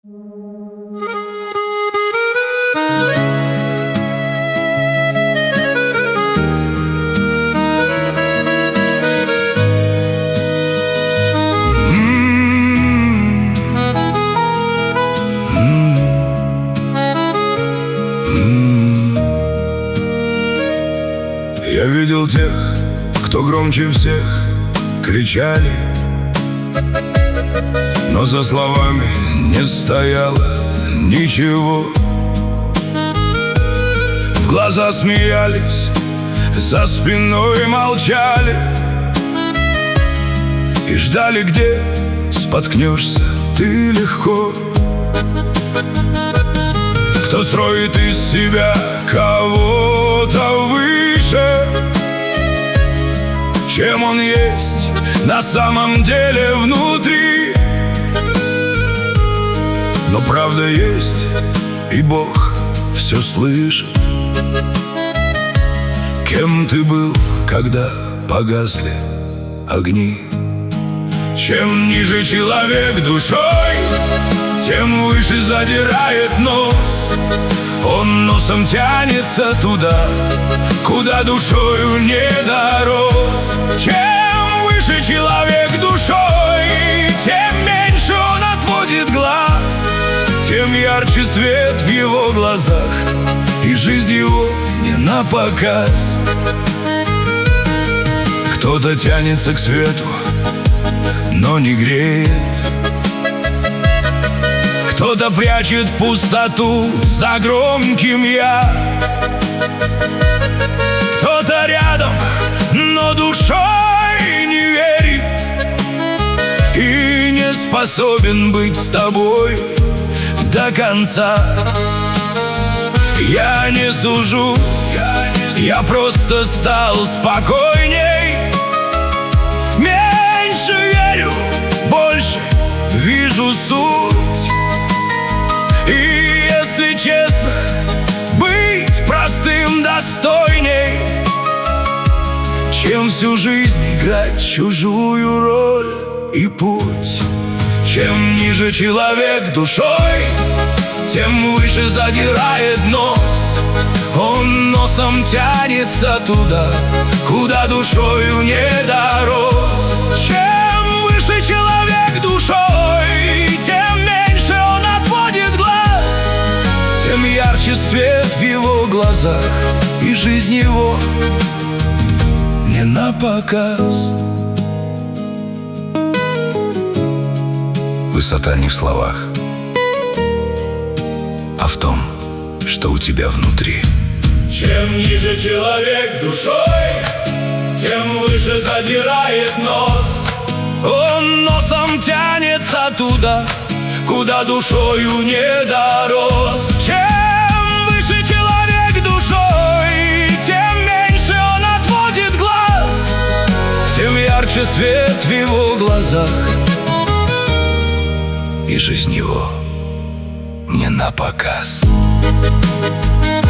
Я видел тех, кто громче всех кричали, но за словами не стояло ничего. В глаза смеялись, за спиной молчали и ждали, где споткнешься ты легко. Кто строит из себя кого-то выше, чем он есть на самом деле внутри. Но правда есть, и Бог все слышит. Кем ты был, когда погасли огни? Чем ниже человек душой, тем выше задирает нос. Он носом тянется туда, куда душою не дорос. Чем выше человек душой, тем меньше он отводит глаз, тем ярче свет в его глазах, и жизнь его не напоказ. Кто-то тянется к свету, но не греет. Кто-то прячет пустоту за громким «я». Кто-то рядом, но душой не верит и не способен быть с тобой до конца. Я не сужу, я просто стал спокойней. Меньше верю, больше вижу суть. И если честно, быть простым достойней, чем всю жизнь играть чужую роль и путь. Чем ниже человек душой, тем выше задирает нос. Он носом тянется туда, куда душою не дорос. Чем выше человек душой, тем меньше он отводит глаз, тем ярче свет в его глазах, и жизнь его не напоказ. Высота не в словах, а в том, что у тебя внутри. Чем ниже человек душой, тем выше задирает нос. Он носом тянется туда, куда душою не дорос. Чем выше человек душой, тем меньше он отводит глаз, тем ярче свет в его глазах, и жизнь его не напоказ.